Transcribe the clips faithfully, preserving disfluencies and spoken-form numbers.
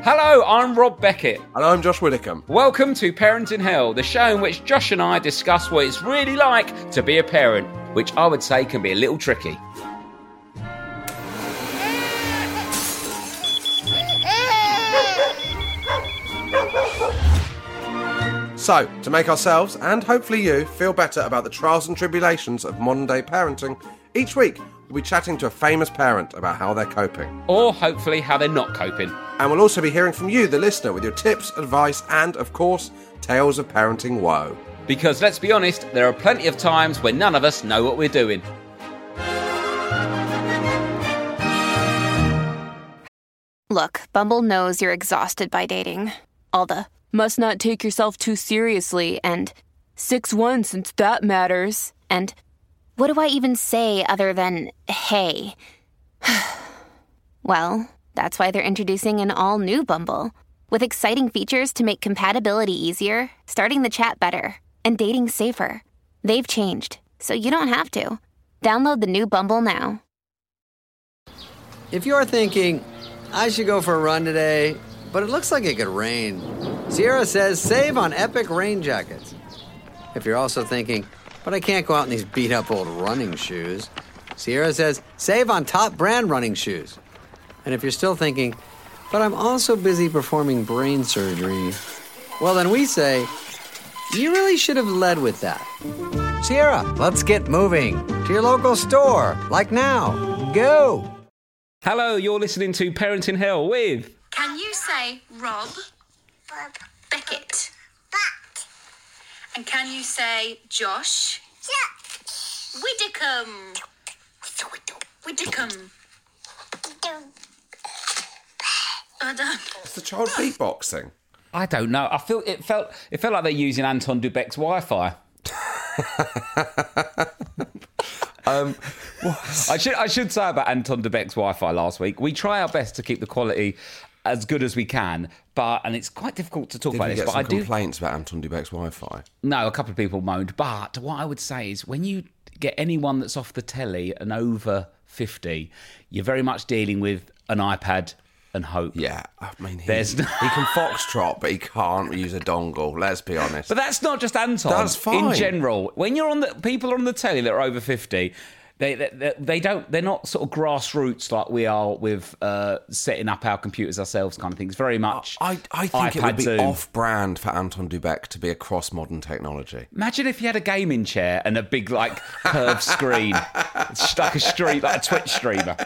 Hello, I'm Rob Beckett. And I'm Josh Widdicombe. Welcome to Parenting Hell, the show in which Josh and I discuss what it's really like to be a parent, which I would say can be a little tricky. So, to make ourselves, and hopefully you, feel better about the trials and tribulations of modern-day parenting, each week we'll be chatting to a famous parent about how they're coping. Or hopefully how they're not coping. And we'll also be hearing from you, the listener, with your tips, advice, and, of course, tales of parenting woe. Because, let's be honest, there are plenty of times when none of us know what we're doing. Look, Bumble knows you're exhausted by dating. All the, must not take yourself too seriously, and six one since that matters, and what do I even say other than, hey? Well, that's why they're introducing an all-new Bumble, with exciting features to make compatibility easier, starting the chat better, and dating safer. They've changed, so you don't have to. Download the new Bumble now. If you're thinking, I should go for a run today, but it looks like it could rain, Sierra says save on epic rain jackets. If you're also thinking, but I can't go out in these beat-up old running shoes, Sierra says save on top brand running shoes. And if you're still thinking, but I'm also busy performing brain surgery, well, then we say, you really should have led with that. Sierra, let's get moving to your local store, like now. Go! Hello, you're listening to Parenting Hell with... Can you say Rob? Bob. Beckett. Bat. And can you say Josh? Josh. Widdicombe. Widdicombe. I don't. It's the child beatboxing. I don't know. I feel it felt it felt like they're using Anton Dubek's Wi-Fi. um, I should I should say about Anton Dubek's Wi-Fi last week. We try our best to keep the quality as good as we can, but and it's quite difficult to talk Did about you this. get But some I do. complaints about Anton Dubek's Wi-Fi? No, a couple of people moaned. But what I would say is, when you get anyone that's off the telly and over fifty, you're very much dealing with an iPad and hope. Yeah, I mean, he, There's he can foxtrot, but he can't use a dongle, let's be honest. But that's not just Anton. That's fine. In general, when you're on the people are on the telly that are over fifty, they they, they don't they're not sort of grassroots like we are with uh, setting up our computers ourselves kind of thing. It's very much I, I think iPad it would be Zoom. off-brand for Anton Dubek to be across modern technology. Imagine if you had a gaming chair and a big like curved screen, it's like a street like a Twitch streamer.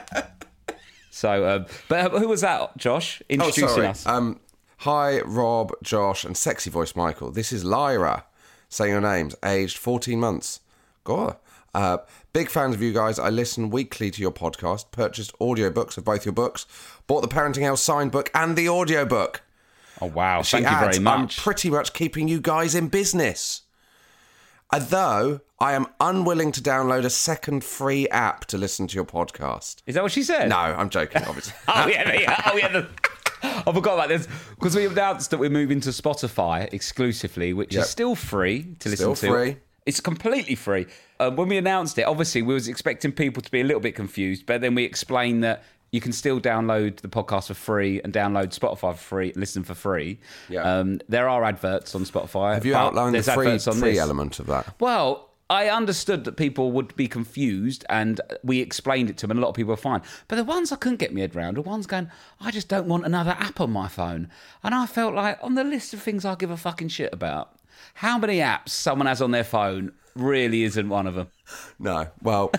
So, um, but who was that, Josh, introducing oh, sorry. us? Um, hi, Rob, Josh, and sexy voice Michael. This is Lyra, saying your names, aged fourteen months. God. Uh, big fans of you guys. I listen weekly to your podcast, purchased audiobooks of both your books, bought the Parenting Hell signed book and the audiobook. Oh, wow. She Thank adds, you very I'm much. pretty much keeping you guys in business. Although I am unwilling to download a second free app to listen to your podcast. Is that what she said? No, I'm joking, obviously. oh, yeah, yeah, oh, yeah. The, I forgot about this. Because we announced that we're moving to Spotify exclusively, which Yep. is still free to Still listen to. free. It's completely free. Um, when we announced it, obviously, we was expecting people to be a little bit confused, but then we explained that you can still download the podcast for free and download Spotify for free, listen for free. Yeah. Um, there are adverts on Spotify. Have you but outlined the there's free, adverts on free this. element of that? Well, I understood that people would be confused and we explained it to them and a lot of people were fine. But the ones I couldn't get my head around are ones going, I just don't want another app on my phone. And I felt like, on the list of things I give a fucking shit about, how many apps someone has on their phone really isn't one of them. No. Well,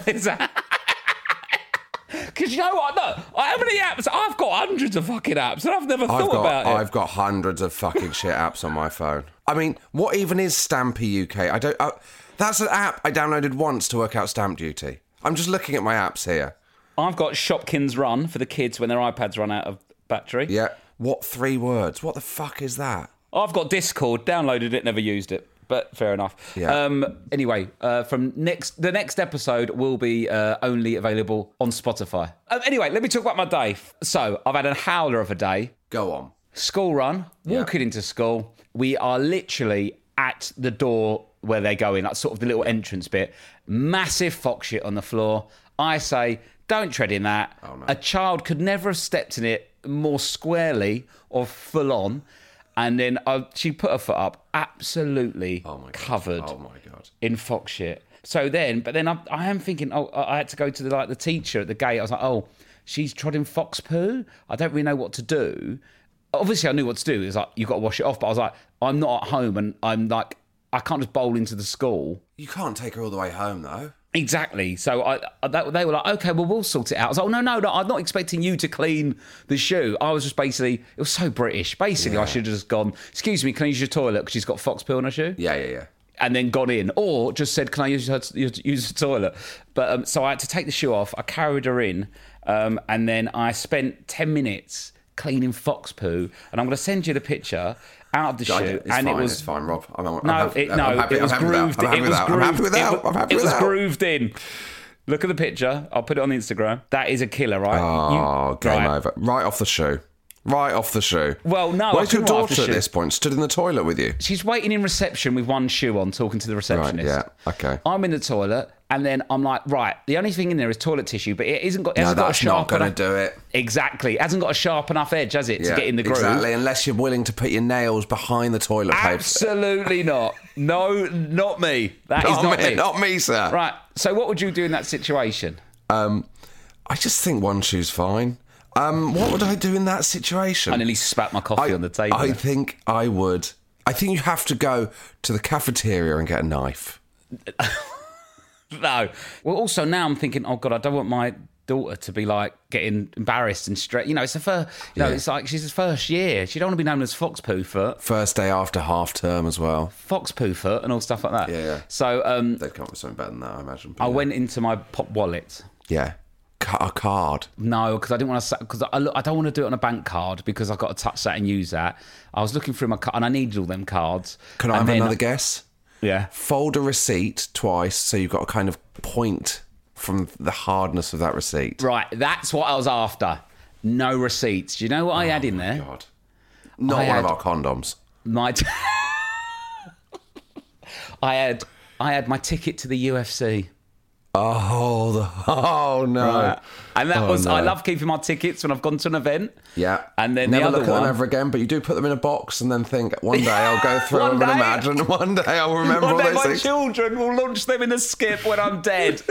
Because you know what? No, how many apps? I've got hundreds of fucking apps and I've never I've thought got about it. I've got hundreds of fucking shit apps on my phone. I mean, what even is Stampy U K? I don't. Uh, that's an app I downloaded once to work out stamp duty. I'm just looking at my apps here. I've got Shopkins Run for the kids when their iPads run out of battery. Yeah. What three words? What the fuck is that? I've got Discord, downloaded it, never used it. But fair enough. Yeah. Um, anyway, uh, from next the next episode will be uh, only available on Spotify. Um, anyway, let me talk about my day. So I've had a howler of a day. Go on. School run, walking into school. We are literally at the door where they go in, like sort of the little entrance bit. Massive fox shit on the floor. I say, don't tread in that. Oh, no. A child could never have stepped in it more squarely or full on. And then I, she put her foot up, absolutely Oh, my God. covered Oh, my God. in fox shit. So then, but then I, I am thinking, oh, I had to go to the, like the teacher at the gate. I was like, oh, she's trod in fox poo. I don't really know what to do. Obviously, I knew what to do. It was like, you've got to wash it off. But I was like, I'm not at home and I'm like, I can't just bowl into the school. You can't take her all the way home, though. Exactly. So I, I, they were like, okay, well, we'll sort it out. I was like, oh, no, no, no, I'm not expecting you to clean the shoe. I was just basically, it was so British. Basically, Yeah. I should have just gone, excuse me, can I use your toilet? Because she's got fox poo on her shoe. Yeah, yeah, yeah. And then gone in, or just said, "Can I use her use the toilet?" But um, so I had to take the shoe off. I carried her in, um, and then I spent ten minutes cleaning fox poo. And I'm going to send you the picture out of the I shoe. did. It's and fine. it was It's fine, Rob. I'm, I'm, no, I'm happy, it, no, I'm happy, it was I'm happy grooved. With that. I'm It was happy with that. I'm happy with that. grooved. I'm happy It with was that. grooved in. Look at the picture. I'll put it on Instagram. That is a killer, right? Oh, You- game right. over. Right off the shoe. Right off the shoe. Well, no, I Where's your couldn't right off the daughter at shoe. this point? Stood in the toilet with you? She's waiting in reception with one shoe on, talking to the Right, receptionist. yeah, okay. I'm in the toilet, and then I'm like, right, the only thing in there is toilet tissue, but it isn't got. It No, hasn't got a that's not sharp going to enough- do it. Exactly, it hasn't got a sharp enough edge, has it, to Yeah, get in the groove? exactly, unless you're willing to put your nails behind the toilet paper. Absolutely not. No, not me. That is Not not me, me. not me, sir. Right. So, what would you do in that situation? Um, I just think one shoe's fine. Um, what would I do in that situation? I nearly spat my coffee I, on the table. I think I would. I think you have to go to the cafeteria and get a knife. No. Well, also now I'm thinking, oh God, I don't want my daughter to be like getting embarrassed and stressed. You know, it's the first. You know, Yeah. it's like she's his first year. She don't want to be known as Fox Poo Foot, First day after half term as well. Fox Poo Foot, and all stuff like that. Yeah, yeah. So um, They'd come up with something better than that, I imagine. But I yeah. went into my pop wallet. Yeah. Ca- a card. No, because I didn't want to. Because I, look, I don't want to do it on a bank card because I've got to touch that and use that. I was looking through my card and I needed all them cards. Can I And have then- another guess? Yeah. Fold a receipt twice so you've got a kind of point from the hardness of that receipt. Right, that's what I was after. No receipts. Do you know what I had in there? God. Not I one had- of our condoms. My t- I had I had my ticket to the U F C. Oh, the, oh no. Right. And that Oh, was, no. I love keeping my tickets when I've gone to an event. Yeah. And then Never the look other at them one. ever again, but you do put them in a box and then think, one day I'll go through One them and day. imagine, one day I'll remember One all day those my things. children will launch them in a skip when I'm dead.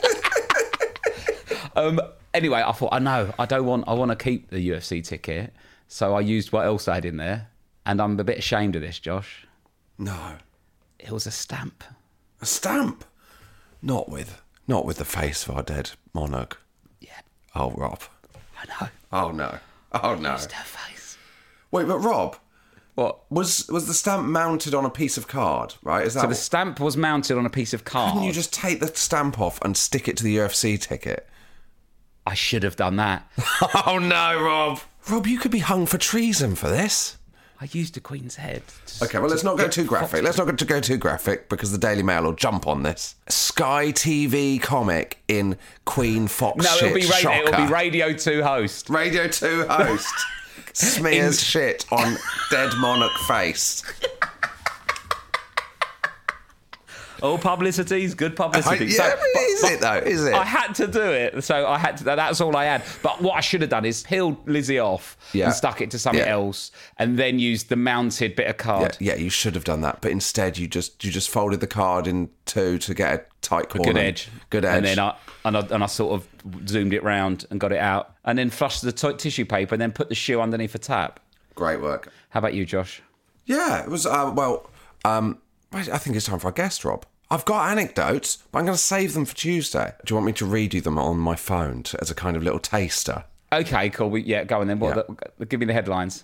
um, anyway, I thought, I know, I don't want, I want to keep the U F C ticket. So I used what else I had in there. And I'm a bit ashamed of this, Josh. No. It was a stamp. A stamp? Not with, not with the face of our dead monarch. Yeah, Oh, Rob. I know. Oh, no. Oh, no. Just her face. Wait, but Rob, What? was was the stamp mounted on a piece of card, right? Is that So the stamp was mounted on a piece of card. Couldn't you just take the stamp off and stick it to the U F C ticket? I should have done that. Oh, no, Rob. Rob, you could be hung for treason for this. I used the Queen's head. to- Okay, well, let's to not go get too graphic. Let's not go to go too graphic because the Daily Mail will jump on this. Sky T V comic in Queen Fox No, shit it'll be, radio, shocker. it'll be Radio two host. Radio two host smears In- shit on dead monarch face. All publicity's good I, publicity. yeah, So- but is it though? Is it? I had to do it, so I had to. That's all I had. But what I should have done is peeled Lizzie off Yeah. and stuck it to something Yeah. else, and then used the mounted bit of yeah, card. yeah, you should have done that, but instead you just you just folded the card in two to get a tight corner. Good edge, Good edge. and then I and I, and I sort of zoomed it round and got it out, and then flushed the t- tissue paper, and then put the shoe underneath a tap. Great work. How about you, Josh? Yeah, it was. Uh, well, um, I I think it's time for our guest, Rob. I've got anecdotes, but I'm going to save them for Tuesday. Do you want me to read you them on my phone to, as a kind of little taster? Okay, cool. We, yeah, go on then. What? Yeah. The, give me the headlines.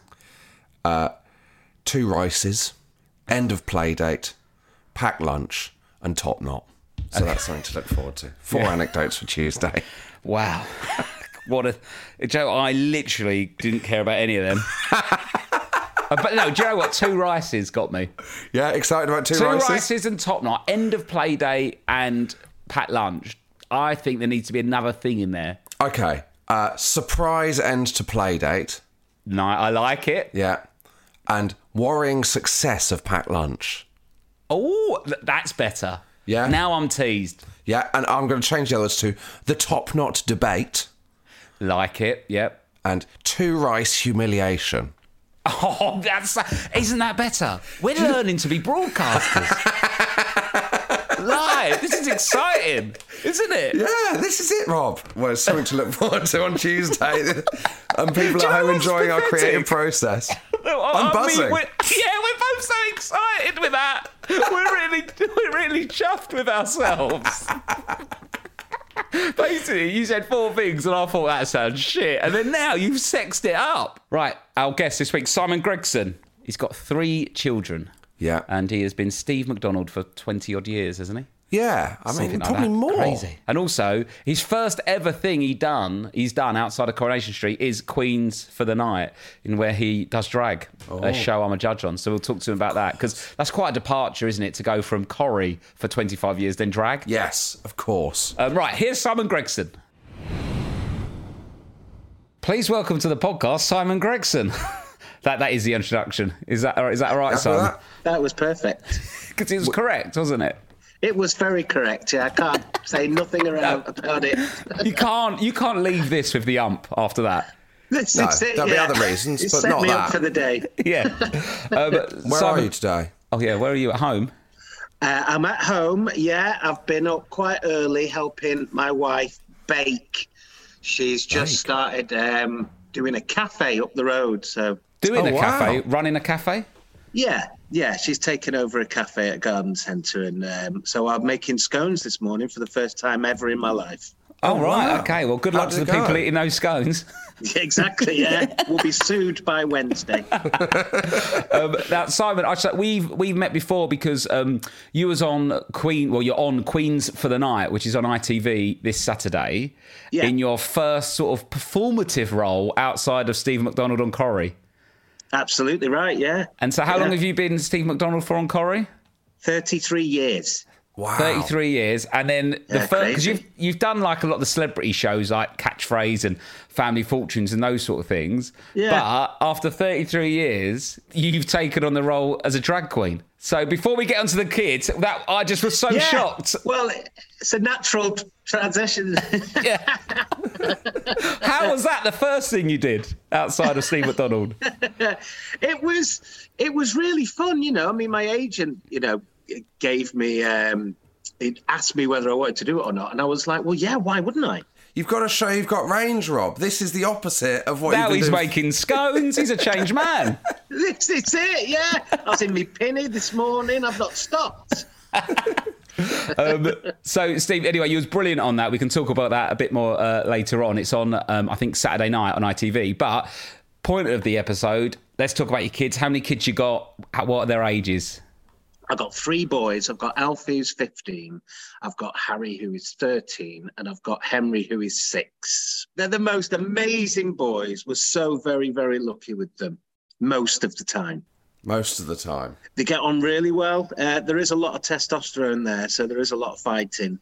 Two rices, end of play date, packed lunch, and top knot. So that's something to look forward to. Four anecdotes for Tuesday. Wow. What a Joe! I literally didn't care about any of them. Uh, but no, do you know what? Two rices got me. Yeah, excited about two, Two rices? rices and top knot, end of play day and packed lunch. I think there needs to be another thing in there. Okay. Uh, surprise end to play date. No, I like it. Yeah. And worrying success of packed lunch. Oh, th- that's better. Yeah. Now I'm teased. Yeah, and I'm going to change the others to the top knot debate. Like it. Yep. and two rice humiliation. Oh, that's isn't that better? We're learning to be broadcasters. Live. This is exciting, isn't it? Yeah, this is it, Rob. Well, it's something to look forward to on Tuesday. And people Do you at know home what's enjoying our pathetic? creative process. No, I- I'm I mean, buzzing. we're- yeah, we're both so excited with that. We're really, we're really chuffed with ourselves. Basically, you said four things and I thought that sounds shit. And then now you've sexed it up. Right, our guest this week, Simon Gregson. He's got three children. Yeah. And he has been Steve McDonald for twenty odd years, hasn't he? Yeah, I mean, Something like probably that. more. Crazy. And also, his first ever thing he done, he's done outside of Coronation Street is Queens for the Night, in where he does drag, Oh. a show I'm a judge on. So we'll talk to him about that, because that's quite a departure, isn't it, to go from Corrie for twenty-five years, then drag? Yes, of course. Um, right, here's Simon Gregson. Please welcome to the podcast, Simon Gregson. that that is the introduction. Is that is that all right, Happy with Simon? that? That was perfect. Because it was correct, wasn't it? It was very correct. Yeah, I can't say nothing around about it. You can't you can't leave this with the ump after that. This No, is it, there'll be yeah. other reasons, It but set not me that. up for the day. Yeah. Um, Where Simon- are you today? Oh yeah, where are you at home? Uh, I'm at home. Yeah, I've been up quite early helping my wife bake. She's just Bake? started um, doing a cafe up the road. So Doing Oh, a wow. cafe, running a cafe. yeah, yeah, she's taken over a cafe at Garden Centre, and um, so I'm making scones this morning for the first time ever in my life. Oh, right, wow. okay. Well, good How luck to did the it go? people eating those scones. Exactly. Yeah, we'll be sued by Wednesday. um, now, Simon, I should- we've we've met before because um, you was on Queen. Well, you're on Queens for the Night, which is on I T V this Saturday. Yeah. In your first sort of performative role outside of Steve McDonald on Corrie. Absolutely right. Yeah. And so, how Yeah. long have you been Steve McDonald for on Corrie? thirty-three years. Wow. thirty-three years, and then the Yeah, first because crazy. you've you've done like a lot of the celebrity shows like Catchphrase and Family Fortunes and those sort of things. Yeah. But after thirty-three years, you've taken on the role as a drag queen. So before we get onto the kids, that I just was so Yeah. shocked. Well, it's a natural t- transition. Yeah. How was that the first thing you did outside of Steve McDonald? it was it was really fun, you know. I mean, my agent, you know, gave me um it asked me whether I wanted to do it or not, and I was like, well, yeah, why wouldn't I? You've got to show you've got range, Rob. This is the opposite of what Now you've been he's doing. making scones. He's a changed man. This it's it, yeah. I was in my pinny this morning. I've not stopped. Um, so, Steve, anyway, you was brilliant on that. We can talk about that a bit more uh, later on. It's on, um, I think, Saturday night on I T V. But point of the episode, let's talk about your kids. How many kids you got? How- What are their ages? I've got three boys. I've got Alfie, who's fifteen. I've got Harry, who is thirteen. And I've got Henry, who is six. They're the most amazing boys. We're so very, very lucky with them most of the time. Most of the time. They get on really well. Uh, there is a lot of testosterone there, so there is a lot of fighting.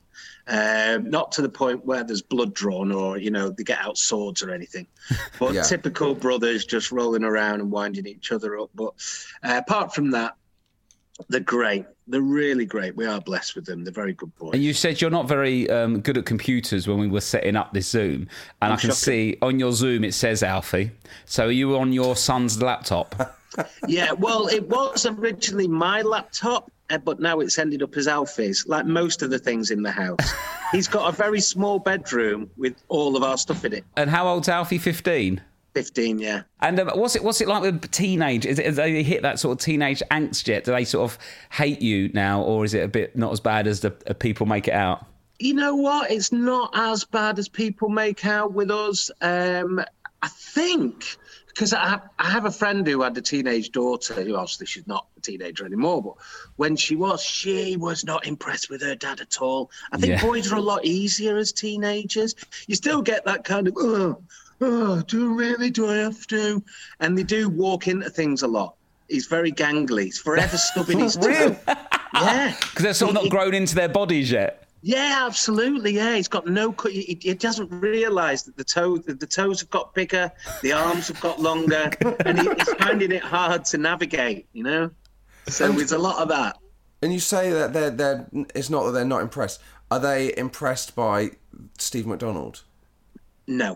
Um, not to the point where there's blood drawn or, you know, they get out swords or anything. But Yeah. typical brothers just rolling around and winding each other up. But uh, apart from that, they're great. They're really great. We are blessed with them. They're very good boys. And you said you're not very um, good at computers when we were setting up this Zoom. And I can shocking. see on your Zoom it says Alfie. So are you on your son's laptop? Yeah, well, it was originally my laptop, uh, but now it's ended up as Alfie's, like most of the things in the house. He's got a very small bedroom with all of our stuff in it. And how old's Alfie? fifteen? fifteen, yeah. And um, what's it? What's it like with teenage? Is it? Have they hit that sort of teenage angst yet? Do they sort of hate you now, or is it a bit not as bad as the uh, people make it out? You know what? It's not as bad as people make out with us. Um, I think because I have, I have a friend who had a teenage daughter, who obviously she's not a teenager anymore, but when she was, she was not impressed with her dad at all. I think Yeah. boys are a lot easier as teenagers. You still get that kind of, oh, oh, do I really? Do I have to? And they do walk into things a lot. He's very gangly. He's forever stubbing his toe. Yeah. Because they're sort of not grown into their bodies yet. Yeah, absolutely. Yeah, he's got no. co- He, he doesn't realise that the toe, the, the toes have got bigger, the arms have got longer, and he, he's finding it hard to navigate. You know, so there's a lot of that. And you say that they're they're. It's not that they're not impressed. Are they impressed by Steve McDonald? No,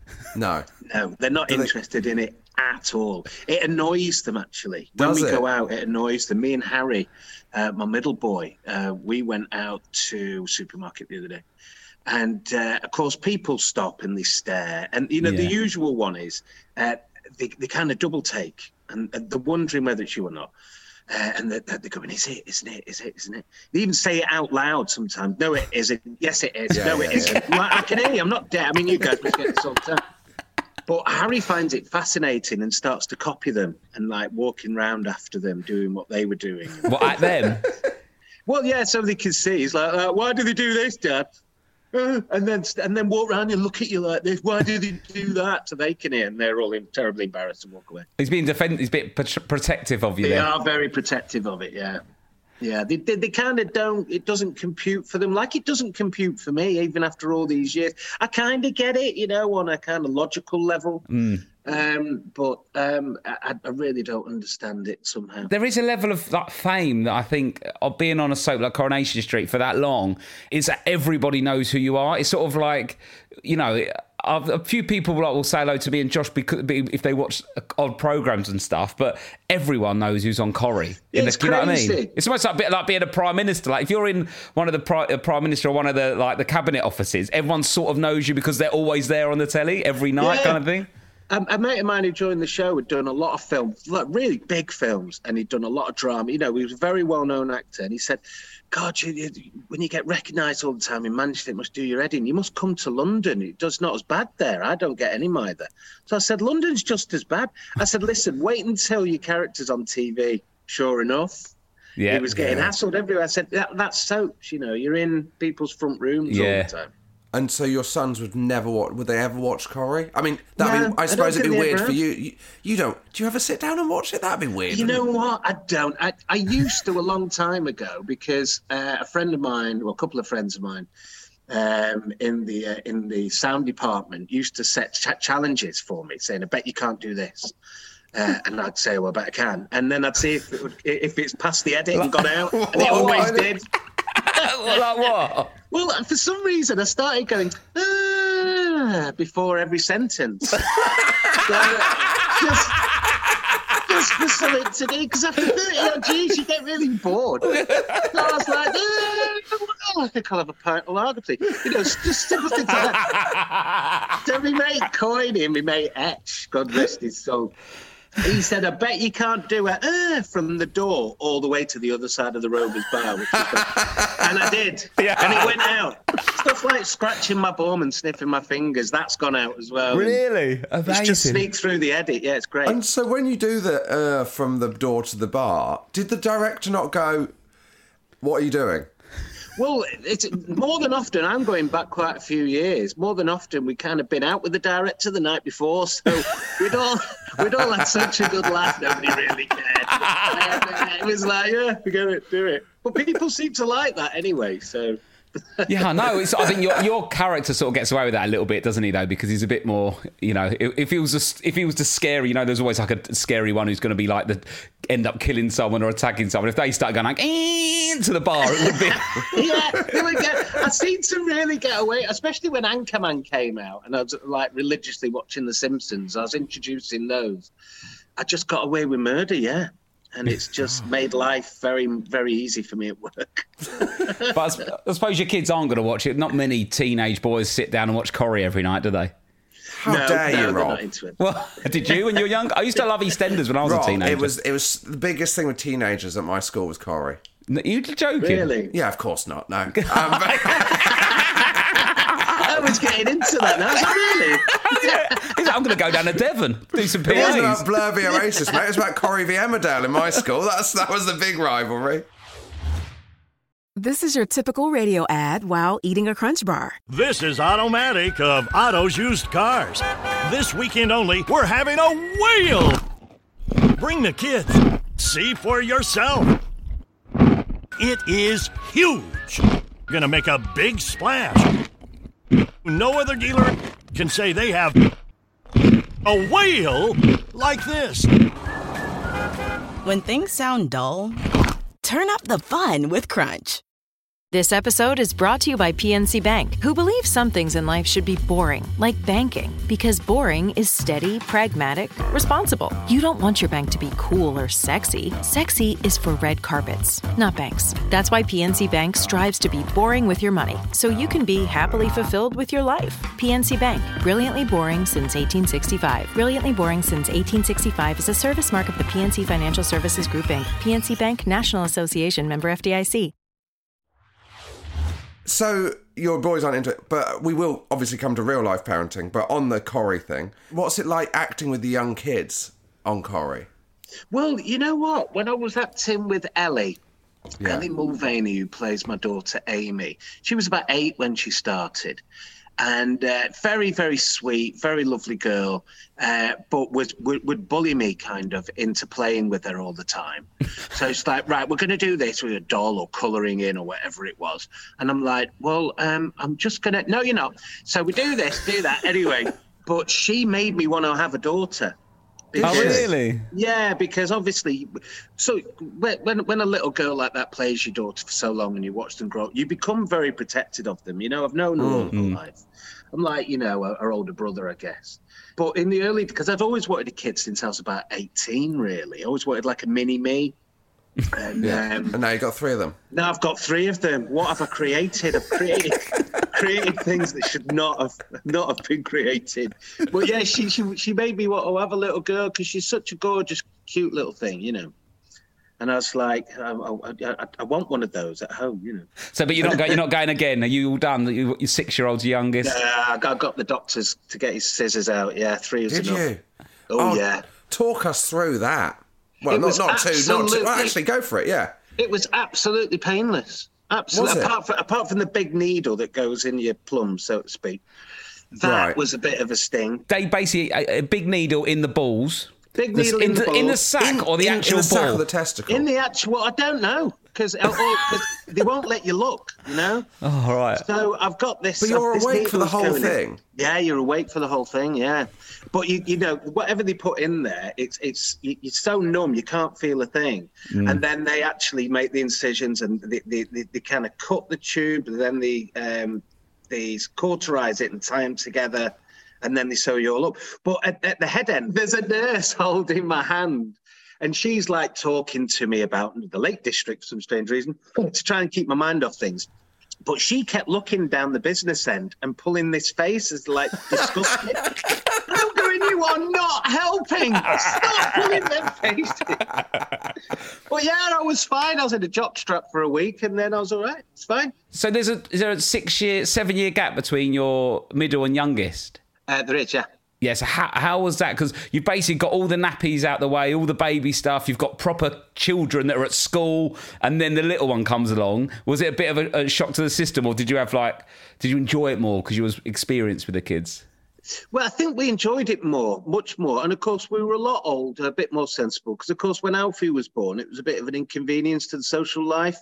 No. No, they're not Do they- interested in it at all. It annoys them, actually. When Does we it? go out, it annoys them. Me and Harry, uh, my middle boy, uh, we went out to supermarket the other day. And, uh, of course, people stop and they stare. And, you know, the Yeah. usual one is uh, they, they kind of double take. And, and they're wondering whether it's you or not. Uh, and they're, they're going, is it, isn't it, is it, isn't it? They even say it out loud sometimes. No, it isn't. Yes, it is. Yeah, no, yeah, it isn't. I'm like, I can hear you. I'm not dead. I mean, you guys must get this all the time. But Harry finds it fascinating and starts to copy them and, like, walking round after them, doing what they were doing. What, at them? Well, yeah, so they can see. He's like, uh, why do they do this, Dad? Uh, and then and then walk around and look at you like this. Why do they do that? So they can hear, and they're all in, terribly embarrassed and walk away. He's being defend. He's a bit pr- protective of you They there. are very protective of it, yeah. Yeah, they, they, they kind of don't, it doesn't compute for them, like it doesn't compute for me, even after all these years. I kind of get it, you know, on a kind of logical level. Mm. Um, but um, I, I really don't understand it somehow. There is a level of that fame that I think of being on a soap like Coronation Street for that long is that everybody knows who you are. It's sort of like, you know, I've, a few people like will say hello to me and Josh because, if they watch odd programs and stuff, but everyone knows who's on Corrie. Yeah, In the- it's do you know what I crazy. mean? It's almost like, a bit like being a prime minister. Like if you're in one of the pri- uh, prime minister or one of the like the cabinet offices, everyone sort of knows you because they're always there on the telly every night, Yeah. kind of thing. A, a mate of mine who joined the show had done a lot of films, like really big films, and he'd done a lot of drama. You know, he was a very well-known actor, and he said, God, you, you, when you get recognised all the time in Manchester, it must do your head in. You must come to London. It does not as bad there. I don't get any either. So I said, London's just as bad. I said, listen, wait until your character's on T V. Sure enough, Yeah. he was getting Yeah. hassled everywhere. I said, that, that's soaps, you know, you're in people's front rooms Yeah. all the time. And so your sons would never watch, would they ever watch Corrie? I mean, that, I, No, mean I I don't suppose it'd think be they weird ever for have. you. you. You don't, do you ever sit down and watch it? That'd be weird. You know wouldn't what? I don't. I, I used to a long time ago because uh, a friend of mine, well, a couple of friends of mine, um, in the uh, in the sound department used to set ch- challenges for me, saying, "I bet you can't do this." Uh, and I'd say, well, I bet I can. And then I'd see if it would, if it's past the edit and gone out, and it What? always What? did. Like what? Well, for some reason, I started going ah, before every sentence. So, just, just for something to do, because after thirty odd years, you get really bored. So I was like, ah, I think I'll have a pint of lager, please. You know, just simple things like that. So my mate Coyne and my mate Etch, God rest his soul, he said, I bet you can't do it uh, from the door all the way to the other side of the Rovers Bar. Which is and I did. Yeah. And it went out. Stuff like scratching my bum and sniffing my fingers, that's gone out as well. Really? And It's just sneak through the edit. Yeah, it's great. And so when you do the uh, from the door to the bar, did the director not go, what are you doing? Well, it's more than often, I'm going back quite a few years. More than often, we kind of been out with the director the night before, so we'd all we'd all had such a good laugh. Nobody really cared. It was like, yeah, forget it, do it. But people seem to like that anyway. So Yeah, I know. It's, I think your your character sort of gets away with that a little bit, doesn't he? Though, because he's a bit more, you know, if, if he was a, if he was the scary, you know, there's always like a scary one who's going to be like the end up killing someone or attacking someone. If they start going like into the bar, it would be. yeah, they would get, I seem to really get away, especially when Anchorman came out, and I was like religiously watching The Simpsons. I was introducing those. I just got away with murder, yeah. And it's just made life very, very easy for me at work. But I, s- I suppose your kids aren't going to watch it. Not many teenage boys sit down and watch Corrie every night, do they? How no, dare no, you, they're Rob? not into it. Well, did you when you were young? I used to love EastEnders when I was Rob, a teenager. it was it was the biggest thing with teenagers at my school was Corrie. N- You joking? Really? Yeah, of course not. No. Um, I was getting into that now. Really? He's like, I'm going to go down to Devon, do some P It wasn't As. about Blur v Oasis, mate. It was about Corrie v Emmerdale in my school. That's that was the big rivalry. This is your typical radio ad while eating a Crunch Bar. This is Automatic of Otto's Used Cars. This weekend only, we're having a whale. Bring the kids. See for yourself. It is huge. Gonna make a big splash. No other dealer can say they have a whale like this. When things sound dull, turn up the fun with Crunch. This episode is brought to you by P N C Bank, who believes some things in life should be boring, like banking, because boring is steady, pragmatic, responsible. You don't want your bank to be cool or sexy. Sexy is for red carpets, not banks. That's why P N C Bank strives to be boring with your money, so you can be happily fulfilled with your life. P N C Bank, brilliantly boring since eighteen sixty-five. Brilliantly boring since eighteen sixty-five is a service mark of the P N C Financial Services Group, Incorporated. P N C Bank, National Association, member F D I C. So your boys aren't into it, but we will obviously come to real life parenting. But on the Corrie thing, what's it like acting with the young kids on Corrie? Well, you know what? When I was acting with Ellie, Yeah. Ellie Mulvaney, who plays my daughter Amy, she was about eight when she started. And uh, very, very sweet, very lovely girl, uh, but would, would would bully me kind of into playing with her all the time. So it's like, right, we're going to do this with a doll or colouring in or whatever it was. And I'm like, well, um, I'm just going to, no, you're not. So we do this, do that anyway. But she made me want to have a daughter. Oh, really? Yeah, because obviously, so when when a little girl like that plays your daughter for so long and you watch them grow, you become very protected of them. You know, I've known her all her Mm. life. I'm like, you know, her older brother, I guess. But in the early, because I've always wanted a kid since I was about eighteen, really. I always wanted like a mini me. And, Yeah. um, And now you've got three of them. now I've got three of them. What have I created? I've created created things that should not have not have been created. But yeah, she she she made me want to have a little girl because she's such a gorgeous, cute little thing, you know. And I was like, I, I, I, I want one of those at home, you know. So, but you're not going. You're not going again. Are you all done? You, your six-year-old's youngest. Yeah, I got, I got the doctors to get his scissors out. Yeah, three was Did enough. you? Oh, yeah. Talk us through that. Well, It not was not two, not two. absolutely- Well, actually, go for it. Yeah. It was absolutely painless. Absolutely. Was it? Apart from apart from the big needle that goes in your plum, so to speak. That Right. was a bit of a sting. They basically a, a big needle in the balls. Big The- needle in, in the the, in the balls. sack In- or the in- in actual the sack ball. of the testicle. In the actual, I don't know, because they won't let you look, you know? Oh, all right. So I've got this. But you're this awake for the needle's whole going in. thing? Yeah, you're awake for the whole thing, yeah. But, you you know, whatever they put in there, it's it's you- you're so numb, you can't feel a thing. Mm. And then they actually make the incisions and they, they, they, they kind of cut the tube, and then they, um, they cauterize it and tie them together, and then they sew you all up. But at, at the head end, there's a nurse holding my hand. And she's like talking to me about the Lake District for some strange reason to try and keep my mind off things. But she kept looking down the business end and pulling this face as like disgusting. I'm going, you are not helping. Stop pulling that face. Well, yeah, I was fine. I was in a jock strap for a week and then I was all right. It's fine. So there's a is there a six-year, seven-year gap between your middle and youngest? Uh, there is, yeah. Yeah, so how, how was that? Because you've basically got all the nappies out the way, all the baby stuff. You've got proper children that are at school, and then the little one comes along. Was it a bit of a, a shock to the system, or did you have like, did you enjoy it more because you was experienced with the kids? Well, I think we enjoyed it more, much more. And of course, we were a lot older, a bit more sensible. Because, of course, when Alfie was born, it was a bit of an inconvenience to the social life.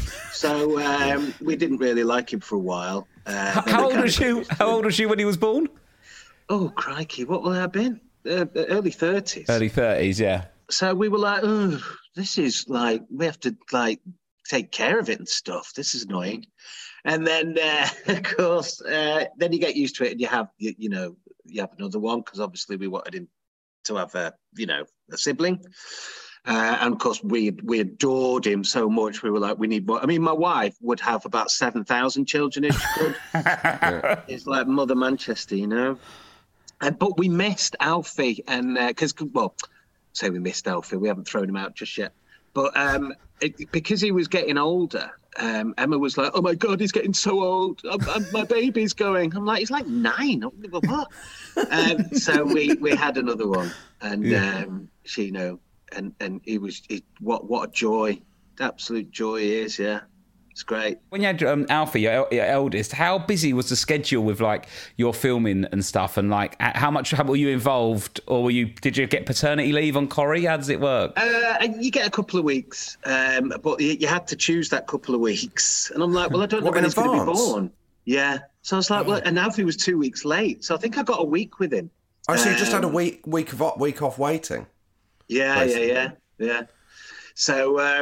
So um, we didn't really like him for a while. Uh, How, then how we old kind was of- you? How old was you when he was born? Oh, crikey, what will I have been? Uh, early thirties. Early thirties, yeah. So we were like, oh, this is like, we have to like take care of it and stuff. This is annoying. And then, uh, of course, uh, then you get used to it and you have, you, you know, you have another one because obviously we wanted him to have a, you know, a sibling. Uh, and of course, we we adored him so much. We were like, we need more. I mean, my wife would have about seven thousand children if she could. It's like Mother Manchester, you know. And but we missed Alfie, and because uh, well, say we missed Alfie, we haven't thrown him out just yet. But um, it, because he was getting older, um, Emma was like, "Oh my God, he's getting so old. I'm, I'm, my baby's going." I'm like, "He's like nine. What?" um, so we we had another one, and Yeah. um, she, you know, and and he was he, what what a joy, absolute joy he is. Yeah. It's great. When you had um, Alfie, your, el- your eldest, how busy was the schedule with like your filming and stuff, and like h- how much how were you involved, or were you did you get paternity leave on Corrie? How does it work? Uh, you get a couple of weeks, um, but you, you had to choose that couple of weeks, and I'm like, well, I don't know What, when in he's going to be advance? born. Yeah, so I was like, well, and Alfie was two weeks late, so I think I got a week with him. Oh, so you just had a Um, week week of week off waiting. Yeah, Basically. yeah, yeah, yeah. So, um,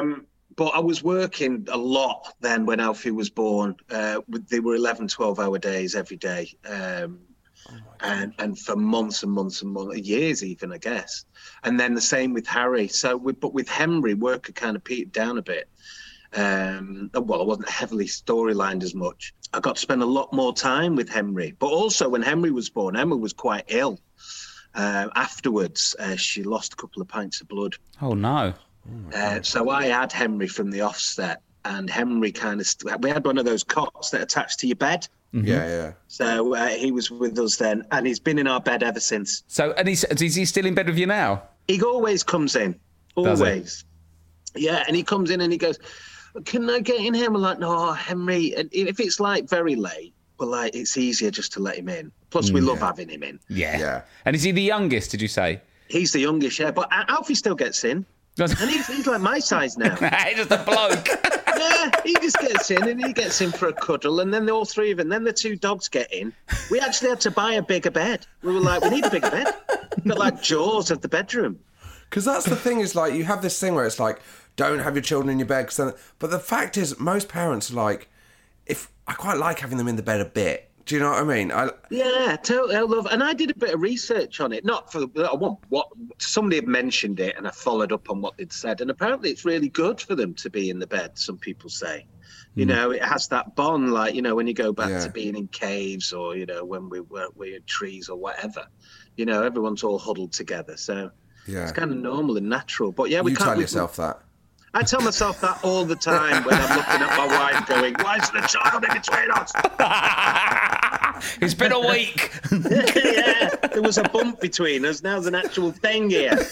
but I was working a lot then when Alfie was born. Uh, they were eleven, twelve hour days every day. Um, oh and, and for months and months and months, years even, I guess. And then the same with Harry. So, with, but with Henry, work had kind of petered down a bit. Um, well, I wasn't heavily storylined as much. I got to spend a lot more time with Henry. But also when Henry was born, Emma was quite ill. Uh, afterwards, uh, she lost a couple of pints of blood. Oh, no. Oh uh, so I had Henry from the offset, and Henry kind of, st- we had one of those cots that attached to your bed. Mm-hmm. Yeah, yeah. So uh, he was with us then, and he's been in our bed ever since. So, and he's, is he still in bed with you now? He always comes in, always. Yeah, and he comes in and he goes, can I get in here? I'm like, no, Henry, and if it's like very late, well, like it's easier just to let him in. Plus, we yeah. love having him in. Yeah. Yeah. And is he the youngest, did you say? He's the youngest, yeah. But Alfie still gets in. And he's, he's like my size now. He's just a bloke. Yeah, he just gets in and he gets in for a cuddle. And then all three of them, then the two dogs get in. We actually had to buy a bigger bed. We were like, we need a bigger bed. But like Jaws of the bedroom. Because that's the thing is like, you have this thing where it's like, don't have your children in your bed. 'Cause then, but the fact is, most parents are like, if I quite like having them in the bed a bit. Do you know what I mean? I... Yeah, totally. I love, and I did a bit of research on it. Not for I want what somebody had mentioned it, and I followed up on what they'd said. And apparently, it's really good for them to be in the bed. Some people say, you mm. know, it has that bond, like you know, when you go back yeah. to being in caves, or you know, when we were we in trees or whatever. You know, everyone's all huddled together, so yeah. it's kind of normal and natural. But yeah, we you can't. tell we, yourself that. I tell myself that all the time when I'm looking at my wife going, why is there a child in between us? It's been a week. Yeah, there was a bump between us. Now there's an actual thing here.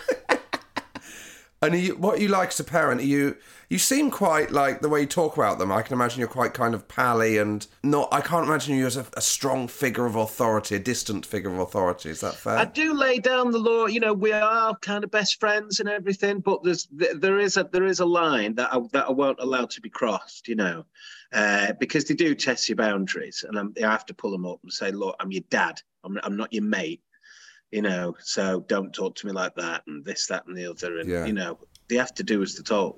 And are you, what you like as a parent, are you you seem quite like the way you talk about them. I can imagine you're quite kind of pally and not. I can't imagine you as a, a strong figure of authority, a distant figure of authority. Is that fair? I do lay down the law. You know, we are kind of best friends and everything, but there's there is a there is a line that I, that I won't allow to be crossed. You know, uh, because they do test your boundaries, and I'm, I have to pull them up and say, look, I'm your dad. I'm I'm not your mate. You know, so don't talk to me like that, and this, that, and the other, and yeah. you know, they have to do as they're told.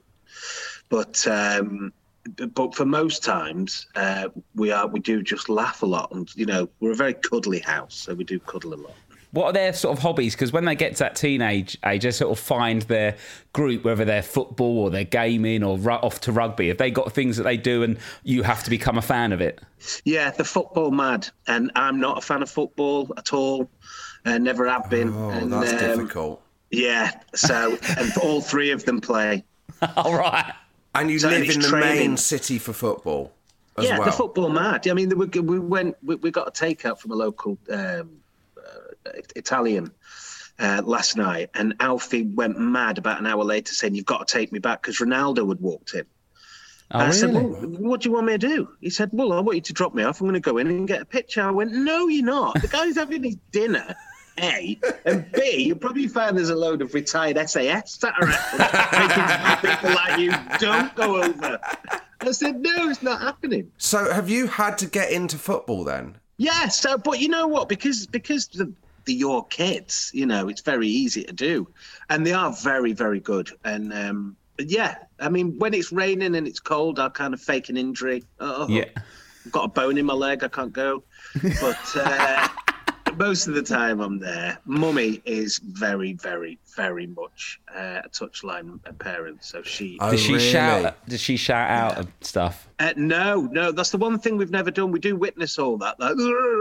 But um, but for most times, uh, we are we do just laugh a lot, and you know, we're a very cuddly house, so we do cuddle a lot. What are their sort of hobbies? Because when they get to that teenage age, they sort of find their group, whether they're football or they're gaming or ru- off to rugby. Have they got things that they do, and you have to become a fan of it? Yeah, the football mad, and I'm not a fan of football at all. Uh, never have been. Oh, and, that's um, difficult. Yeah, so and all three of them play. All right. And you so, live and in the training. main city for football as yeah, well? the football mad. I mean, we, we went. We, we got a takeout from a local um, uh, Italian uh, last night, and Alfie went mad about an hour later, saying, "You've got to take me back," because Ronaldo had walked in. Oh, I really? said, well, what do you want me to do? He said, well, I want you to drop me off. I'm going to go in and get a picture. I went, no, you're not. The guy's having his dinner. A, and B, you'll probably find there's a load of retired S A S sat around making people like you don't go over. I said, no, it's not happening. So have you had to get into football then? Yeah, so, but you know what? Because because the, the your kids, you know, it's very easy to do. And they are very, very good. And um, yeah, I mean, when it's raining and it's cold, I'll kind of fake an injury. Oh, yeah. I've got a bone in my leg, I can't go. But... Uh, most of the time I'm there. Mummy is very, very, very much uh, a touchline parent, so she... Oh, does she really? shout? Does she shout out yeah. and stuff? Uh, no, no, that's the one thing we've never done. We do witness all that. Like,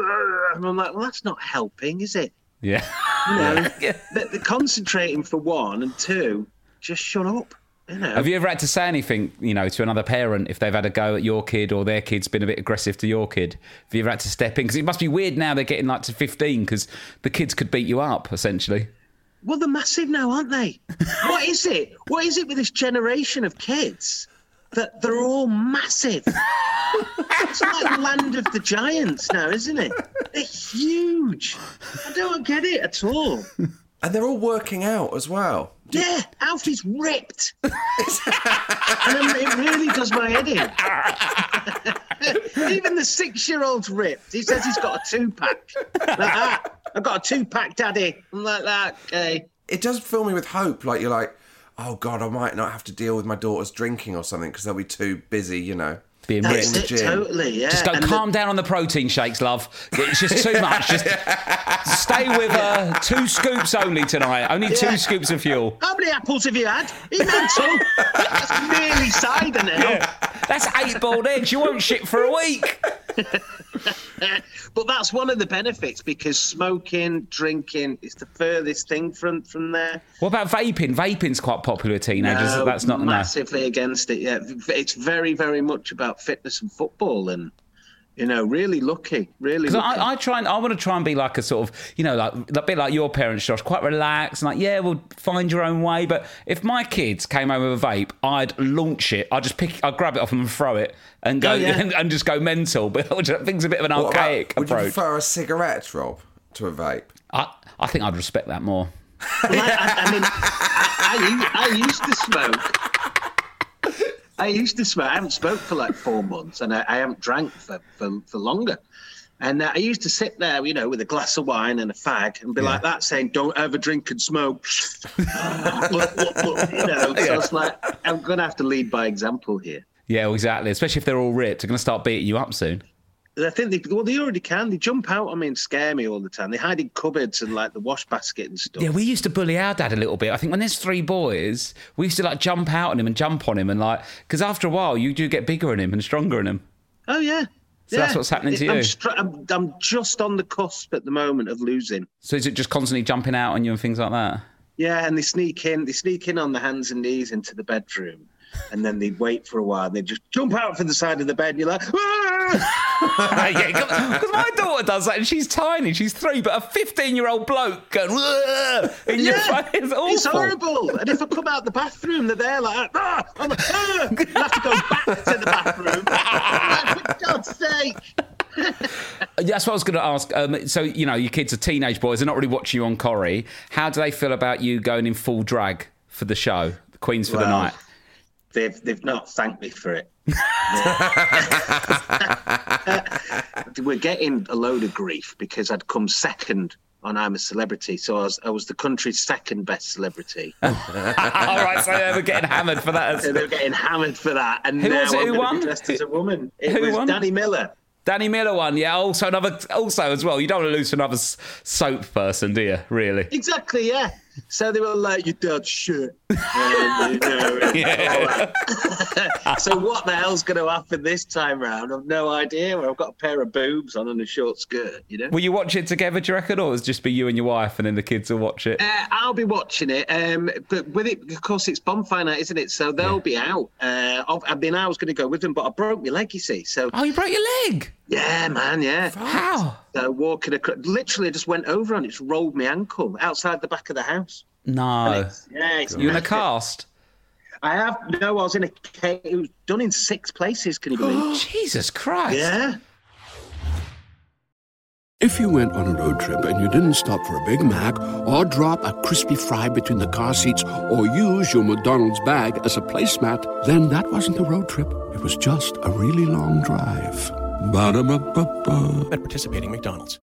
and I'm like, well, that's not helping, is it? Yeah. You know, they're, they're concentrating for one, and two, just shut up. You know. Have you ever had to say anything, you know, to another parent if they've had a go at your kid or their kid's been a bit aggressive to your kid? Have you ever had to step in? Because it must be weird now they're getting like to fifteen because the kids could beat you up, essentially. Well, they're massive now, aren't they? What is it? What is it with this generation of kids that they're all massive? It's like Land of the Giants now, isn't it? They're huge. I don't get it at all. And they're all working out as well. Do yeah, you... Alfie's ripped. And it really does my head in. Even the six-year-old's ripped. He says he's got a two-pack. Like that. I've got a two-pack, Daddy. I'm like that, okay. It does fill me with hope. Like, you're like, oh God, I might not have to deal with my daughter's drinking or something because they'll be too busy, you know. Being That's ripped. it, totally, yeah. Just go, And calm the- down on the protein shakes, love. It's just too much. Just stay with uh, two scoops only tonight. Only two Yeah. scoops of fuel. How many apples have you had? Are you mental? That's nearly cider now. Yeah. That's eight boiled eggs. You won't shit for a week. But that's one of the benefits because smoking, drinking is the furthest thing from, from there. What about vaping? Vaping's quite popular with teenagers. No, That's not no. massively against it. Yeah, it's very, very much about fitness and football, and you know, really lucky, really. Because lucky. I, I try and I want to try and be like a sort of, you know, like a bit like your parents, Josh, quite relaxed and like, yeah, we'll find your own way. But if my kids came home with a vape, I'd launch it. I'd just pick, I'd grab it off them and throw it and go Oh, yeah. and, and just go mental. But I think it's a bit of an What about- archaic would you approach. prefer a cigarette, Rob, to a vape? I, I think I'd respect that more. Like, I, I mean, I, I, I used to smoke. I used to smoke. I haven't smoked for like four months, and I, I haven't drank for, for, for longer. And uh, I used to sit there, you know, with a glass of wine and a fag, and be Yeah. like that, saying, "Don't ever drink and smoke." look, look, look, you know, so Yeah. it's like I'm gonna have to lead by example here. Yeah, well, exactly. Especially if they're all ripped, they're going to start beating you up soon. I think they, well, they already can. They jump out on me and scare me all the time. They hide in cupboards and like the wash basket and stuff. Yeah, we used to bully our dad a little bit. I think when there's three boys, we used to like jump out on him and jump on him and like, because after a while you do get bigger in him and stronger in him. Oh yeah. So yeah. that's what's happening to I'm, you. str- I'm, I'm just on the cusp at the moment of losing. So is it just constantly jumping out on you and things like that? Yeah, and they sneak in. They sneak in on the hands and knees into the bedroom, and then they wait for a while. And they just jump out from the side of the bed. And you're like, ah! Yeah, because my daughter does that and she's tiny, she's three, but a fifteen-year-old bloke going "Whoa!" in your Yeah, face, it's awful. it's horrible. And if I come out the bathroom, they're there like, ah! I'm like, ah! I have to go back to the bathroom. I'm like, for God's sake. That's what I was going to ask. Um, so, you know, your kids are teenage boys. They're not really watching you on Corrie. How do they feel about you going in full drag for the show, the Queens for the Well, Night? They've they've not thanked me for it. We're getting a load of grief because I'd come second on I'm a Celebrity, so I was I was the country's second best celebrity. All right, so they were getting hammered for that. So they were getting hammered for that, and Who now was it I'm who gonna won? be dressed as a woman. It Who was won? Danny Miller. Danny Miller won, yeah. Also, another, also as well. You don't want to lose to another s- soap person, do you? Really? Exactly, yeah. So they were like, "Your dad's shit." And, you know, and Yeah. all that. So what the hell's going to happen this time round? I've no idea. I've got a pair of boobs on and a short skirt, you know. Will you watch it together, do you reckon, or will it just be you and your wife and then the kids will watch it? Uh, I'll be watching it, um, but with it, of course, it's bonfire night, isn't it? So they'll be out. Uh, of- I mean, I was going to go with them, but I broke my leg, you see. So Oh, you broke your leg? yeah, man, yeah. How? So walking across, literally just went over and it's rolled my ankle outside the back of the house. No. It's- yeah, it's You in a massive. cast? I have no. I was in a cave. It was done in six places. Can you believe? Jesus Christ. Yeah. If you went on a road trip and you didn't stop for a Big Mac or drop a crispy fry between the car seats or use your McDonald's bag as a placemat, then that wasn't a road trip. It was just a really long drive. Ba-da-ba-ba-ba. At participating McDonald's.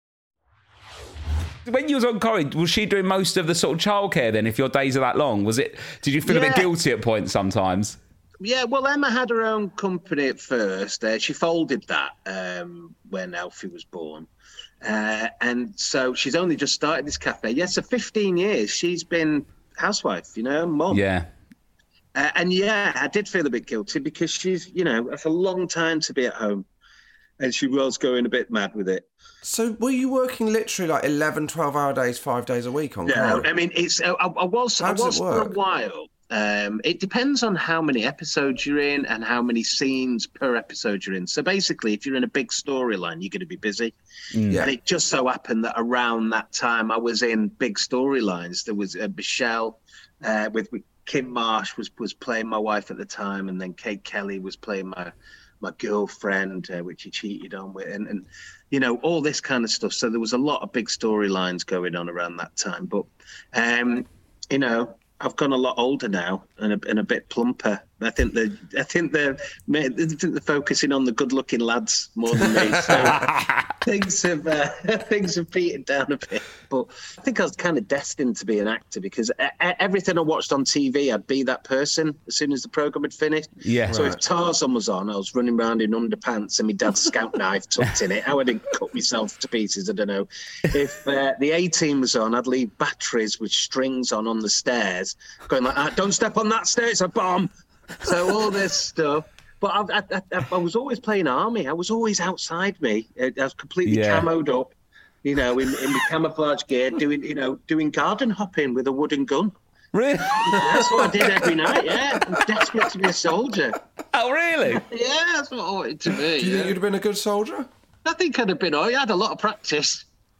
When you was on Corrie, was she doing most of the sort of childcare then, if your days are that long? Was it? Did you feel a bit Yeah. guilty at points sometimes? Yeah, well, Emma had her own company at first. Uh, she folded that um, when Alfie was born. Uh, and so she's only just started this cafe. Yes, for fifteen years, she's been housewife, you know, mum. Yeah. Uh, and yeah, I did feel a bit guilty because she's, you know, it's a long time to be at home. And she was going a bit mad with it. So were you working literally like eleven, twelve hour days, five days a week on No, Corrie? I mean, it's, I, I was, How I does it was for a work? while. Um, it depends on how many episodes you're in and how many scenes per episode you're in. So basically, if you're in a big storyline, you're going to be busy. Yeah. And it just so happened that around that time, I was in big storylines. There was uh, Michelle uh, with, with Kim Marsh was was playing my wife at the time, and then Kate Kelly was playing my my girlfriend, uh, which he cheated on with, and, and you know, all this kind of stuff. So there was a lot of big storylines going on around that time. But um, you know, I've gone a lot older now and a, and a bit plumper. I think they, I think they're, I think they're focusing on the good-looking lads more than me. So things have uh, things have petered down a bit. But I think I was kind of destined to be an actor because a- everything I watched on T V, I'd be that person as soon as the programme had finished. Yeah. So Right. if Tarzan was on, I was running around in underpants and my dad's scout knife tucked in it. How I didn't cut myself to pieces, I don't know. If uh, the A-Team was on, I'd leave batteries with strings on on the stairs, going like, ah, don't step on that stair, it's a bomb. So all this stuff. But I, I, I, I was always playing army. I was always outside me. I was completely Yeah. camoed up, you know, in, in my camouflage gear, doing, you know, doing garden hopping with a wooden gun. Really? That's what I did every night, yeah. I'm desperate to be a soldier. Oh, really? Yeah, that's what I wanted to be. Do you yeah. think you'd have been a good soldier? I think I'd have been, I had a lot of practice.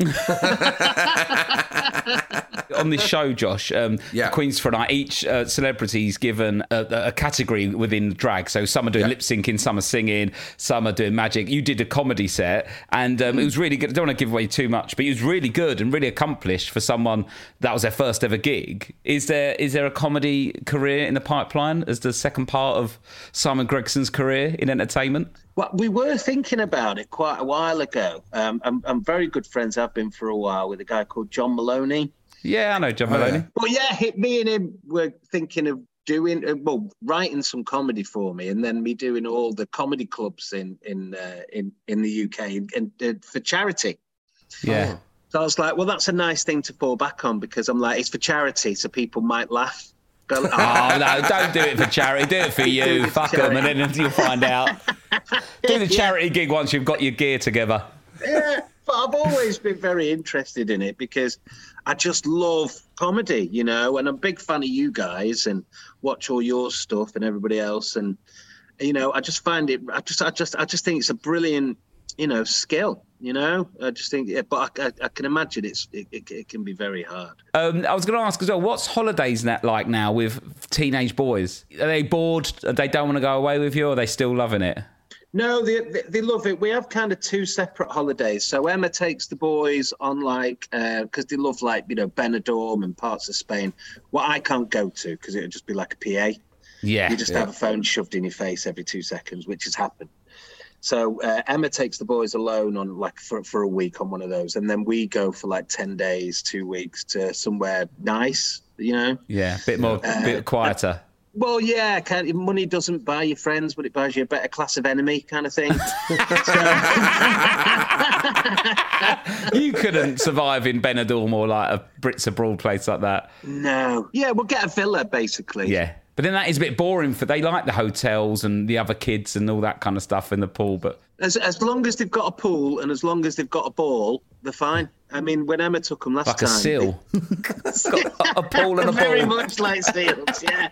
On this show, Josh, um, Yeah. Queens for a Night, each uh, celebrity's given a, a category within drag. So some are doing Yeah. lip syncing, some are singing, some are doing magic. You did a comedy set, and um, it was really good. I don't want to give away too much, but it was really good and really accomplished for someone that was their first ever gig. Is there is there a comedy career in the pipeline as the second part of Simon Gregson's career in entertainment? Well, we were thinking about it quite a while ago. Um, I'm, I'm very good friends, I've been for a while, with a guy called John Maloney. Yeah, I know John Oh, Maloney. yeah. Well, yeah, he- me and him were thinking of doing, uh, well, writing some comedy for me, and then me doing all the comedy clubs in in uh, in in the U K and, and uh, for charity. Yeah. So I was like, well, that's a nice thing to fall back on because I'm like, it's for charity, so people might laugh. Go, oh, Oh, no, don't do it for charity. Do it for Do you. it for Fuck them, and charity. then you'll find out. Do the charity gig once you've got your gear together. Yeah, but I've always been very interested in it because I just love comedy, you know, and I'm a big fan of you guys and watch all your stuff and everybody else. And, you know, I just find it, I just, I just, I just think it's a brilliant, you know, skill, you know, I just think, yeah, but I, I, I can imagine it's, it, it, it can be very hard. Um, I was going to ask as well, what's holidays net like now with teenage boys? Are they bored? They don't want to go away with you, or are they still loving it? No, they, they they love it. We have kind of two separate holidays. So Emma takes the boys on like, because uh, they love like, you know, Benidorm and parts of Spain. What I can't go to because it would just be like a P A. Yeah. You just Yeah. have a phone shoved in your face every two seconds, which has happened. So uh, Emma takes the boys alone on like for, for a week on one of those. And then we go for like ten days, two weeks to somewhere nice, you know? Yeah, a bit more, Uh, bit quieter. Well, yeah, kind of, money doesn't buy you friends, but it buys you a better class of enemy kind of thing. You couldn't survive in Benidorm or like a Brits Abroad place like that. No. Yeah, we'll get a villa, basically. Yeah. But then that is a bit boring for, they like the hotels and the other kids and all that kind of stuff in the pool, but... As as long as they've got a pool and as long as they've got a ball, they're fine. I mean, when Emma took them last Like time... a seal. Got a pool and a Very ball. much like seals, yeah.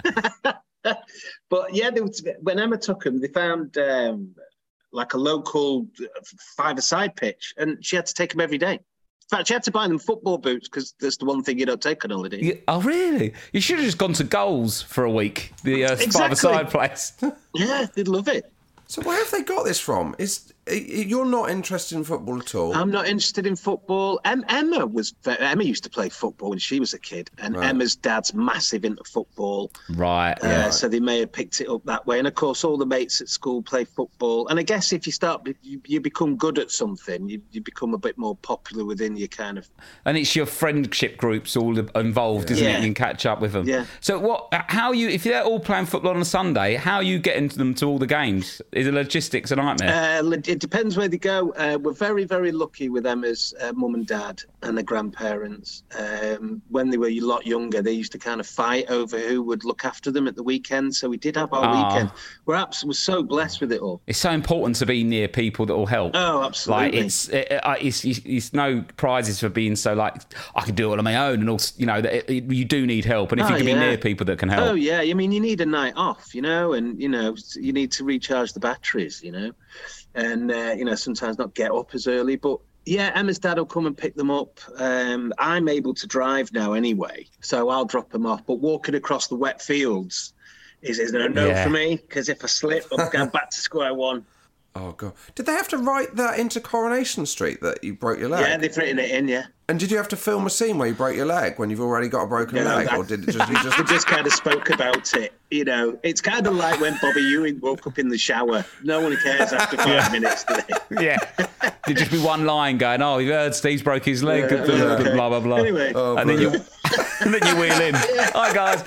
But yeah, they, when Emma took them, they found um, like a local five-a-side pitch, and she had to take them every day. In fact, she had to buy them football boots because that's the one thing you don't take on holiday. Yeah, oh, really? You should have just gone to Goals for a week, the uh, Exactly. five-a-side place. Yeah, they'd love it. So where have they got this from? Is you're not interested in football at all? I'm not interested in football. Em- Emma was ve- Emma used to play football when she was a kid, and Right. Emma's dad's massive into football. Right, Uh, yeah. So they may have picked it up that way. And of course, all the mates at school play football. And I guess if you start, you, you become good at something, you, you become a bit more popular within your kind of. And it's your friendship groups all involved, isn't it? Yeah. You can catch up with them. Yeah. So what? How you? If they're all playing football on a Sunday, how are you getting them to all the games? Is the logistics a nightmare? Uh, it depends where they go. Uh, we're very, very lucky with Emma's uh, mum and dad and the grandparents. Um, when they were a lot younger, they used to kind of fight over who would look after them at the weekend. So we did have our Ah. weekend. We're abs- we're so blessed with it all. It's so important to be near people that will help. Oh, absolutely. Like it's, it, it, it's, it's, it's no prizes for being so like I can do it all on my own, and also you know that it, it, you do need help, and if Oh, you can yeah. be near people that can help. Oh yeah, I mean you need a night off, you know, and you know you need to recharge the batteries, you know, and uh, you know sometimes not get up as early, but yeah, Emma's dad will come and pick them up. Um, I'm able to drive now anyway, so I'll drop them off. But walking across the wet fields is is a no Yeah. for me because if I slip, I'm going back to square one. Oh god! Did they have to write that into Coronation Street that you broke your leg? Yeah, they've written it in, yeah. And did you have to film a scene where you broke your leg when you've already got a broken Yeah, leg, that- or did it just you We just? just kind of spoke about it You know, it's kind of like when Bobby Ewing woke up in the shower. No one cares after five Yeah. minutes today. Yeah. There'd just be one line going, oh, you've heard Steve's broke his leg, Yeah, blah, okay. blah, blah, blah. Anyway. Oh, and, then you, brilliant. and then you wheel in. Hi, guys.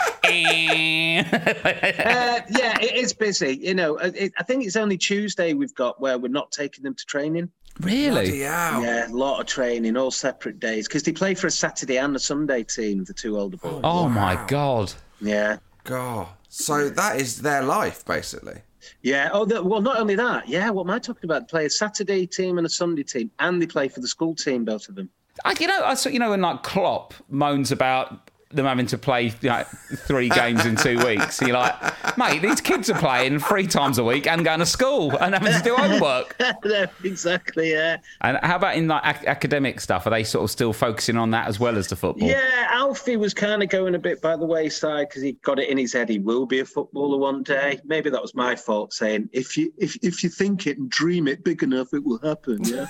Uh, yeah, it is busy. You know, it, I think it's only Tuesday we've got where we're not taking them to training. Really? Yeah. Yeah, a lot of training, all separate days, because they play for a Saturday and a Sunday team, the two older boys. Oh, my God. Yeah. God. So that is their life, basically. Yeah. Oh, the, well, not only that. Yeah, what am I talking about? They play a Saturday team and a Sunday team, and they play for the school team, both of them. I, you know, I saw, you know, when like Klopp moans about them having to play you know, three games in two weeks, you're like, mate, these kids are playing three times a week and going to school and having to do homework. No, exactly, yeah. And how about in like ac- academic stuff? Are they sort of still focusing on that as well as the football? Yeah, Alfie was kind of going a bit by the wayside because he got it in his head he will be a footballer one day. Maybe that was my fault, saying if you if if you think it and dream it big enough, it will happen. Yeah.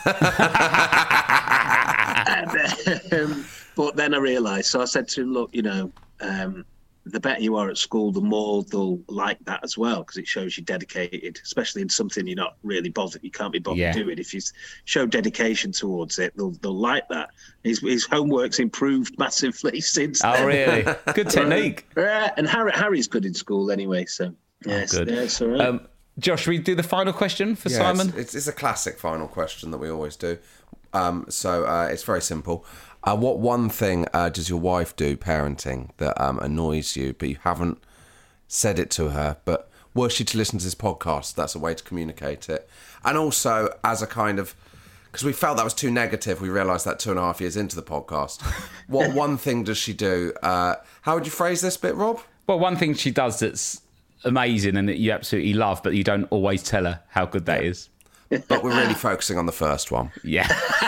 and, um, but then I realised, so I said to him, look, you know, um, the better you are at school, the more they'll like that as well, because it shows you're dedicated, especially in something you're not really bothered. You can't be bothered Yeah. doing. If you show dedication towards it, they'll they'll like that. His his homework's improved massively since. Oh, then. really? Good technique. Yeah, and Harry Harry's good in school anyway, so yes, Good. yeah, it's all right. Um, Josh, should we do the final question for Yeah, Simon? It's, it's, it's a classic final question that we always do. Um, so uh, it's very simple. Uh, what one thing uh, does your wife do parenting that um, annoys you, but you haven't said it to her, but were she to listen to this podcast, that's a way to communicate it. And also as a kind of, because we felt that was too negative, we realised that two and a half years into the podcast. What one thing does she do? Uh, how would you phrase this bit, Rob? Well, one thing she does that's amazing and that you absolutely love, but you don't always tell her how good that is. But we're really focusing on the first one. Yeah.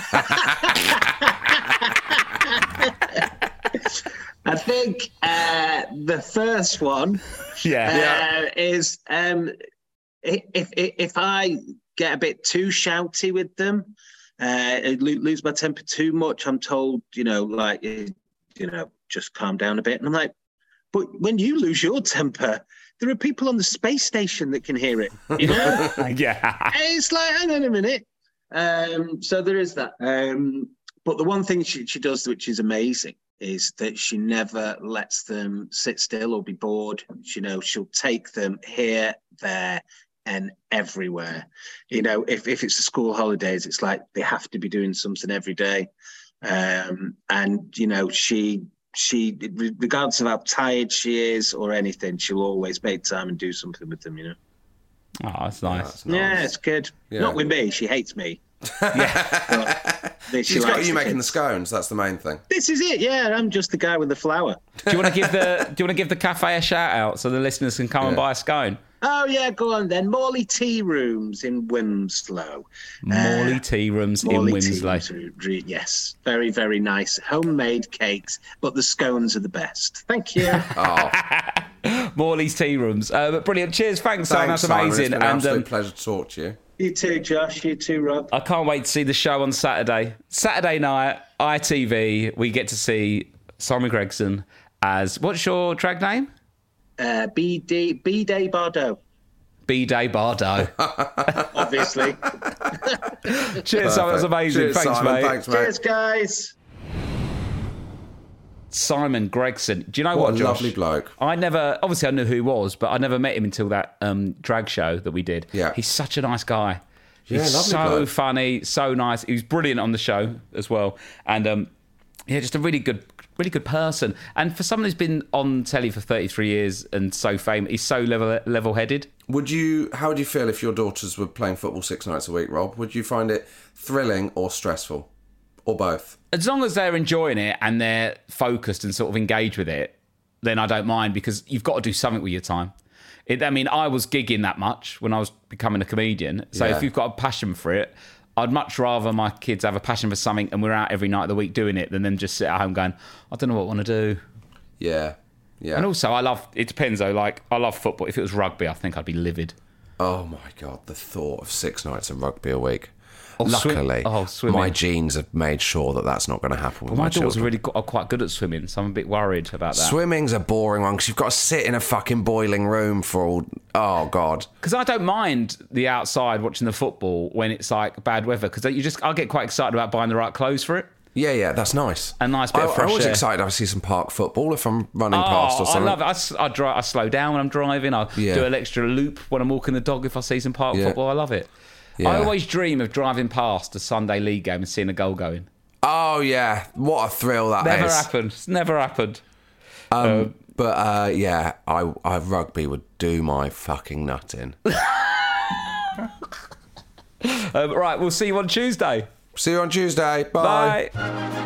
I think uh, the first one Yeah. uh, is um, if, if if I get a bit too shouty with them, uh, lo- lose my temper too much, I'm told, you know, like, you know, just calm down a bit. And I'm like, but when you lose your temper, there are people on the space station that can hear it, you know? Yeah. It's like, hang on a minute. Um, so there is that. Um, but the one thing she, she does, which is amazing, is that she never lets them sit still or be bored. You know, she'll take them here, there, and everywhere. You know, if, if it's the school holidays, it's like they have to be doing something every day. Um, and, you know, she... She, regardless of how tired she is or anything, she'll always make time and do something with them, you know. Oh, that's nice. That's nice. Yeah, it's good. Yeah. Not with me. She hates me. Yeah. But she She's got likes you the making the kids. scones, that's the main thing. This is it. Yeah, I'm just the guy with the flour. Do you want to give the Do you want to give the cafe a shout out so the listeners can come and Yeah. buy a scone? Oh, yeah, go on then. Morley Tea Rooms in Wimslow. Morley Uh, Tea Rooms in Morley Tea Winslow. Rooms, re- re- yes. Very, very nice. Homemade cakes, but the scones are the best. Thank you. Oh, Morley's Tea Rooms. Uh, but brilliant. Cheers. Thanks, Simon. thanks, That's Simon. It's amazing. been an And absolute um, pleasure to talk to you. You too, Josh. You too, Rob. I can't wait to see the show on Saturday. Saturday night, I T V, we get to see Simon Gregson as, what's your drag name? Uh, B D B-Day Bardo, B-Day Bardo. obviously. Cheers, Simon. That was amazing. Cheers, Thanks, Simon. mate. Thanks, mate. Cheers, guys. Simon Gregson. Do you know What what, a Josh? lovely bloke. I never, obviously I knew who he was, but I never met him until that um, drag show that we did. Yeah. He's such a nice guy. Yeah, He's lovely so bloke. funny, so nice. He was brilliant on the show as well. And um, yeah, just a really good, really good person. And for someone who's been on telly for thirty-three years and so famous, he's so level, level-headed. Would you? How would you feel if your daughters were playing football six nights a week, Rob? Would you find it thrilling or stressful, or both? As long as they're enjoying it and they're focused and sort of engaged with it, then I don't mind, because you've got to do something with your time. It, I mean, I was gigging that much when I was becoming a comedian. So Yeah. if you've got a passion for it, I'd much rather my kids have a passion for something and we're out every night of the week doing it than them just sit at home going, I don't know what I want to do. Yeah, yeah. And also, I love, it depends though, like, I love football. If it was rugby, I think I'd be livid. Oh my God, the thought of six nights of rugby a week. Or swim- Luckily, oh, swimming. my genes have made sure that that's not going to happen with Well, my my daughter's children. really go- are quite good at swimming, so I'm a bit worried about that. Swimming's a boring one because you've got to sit in a fucking boiling room for all... Oh, God. Because I don't mind the outside watching the football when it's like bad weather, because you just I get quite excited about buying the right clothes for it. Yeah, yeah, that's nice. A nice bit I, of fresh I'm always air. excited to see some park football if I'm running Oh, past or I something. love it. I, s- I, dri- I slow down when I'm driving. I Yeah. do an extra loop when I'm walking the dog if I see some park Yeah. football. I love it. Yeah. I always dream of driving past a Sunday league game and seeing a goal going. Oh, yeah. What a thrill that Never is. happened. It's never happened. Um, Um, but, uh, yeah, I, I rugby would do my fucking nut in. Um, right, we'll see you on Tuesday. See you on Tuesday. Bye. Bye.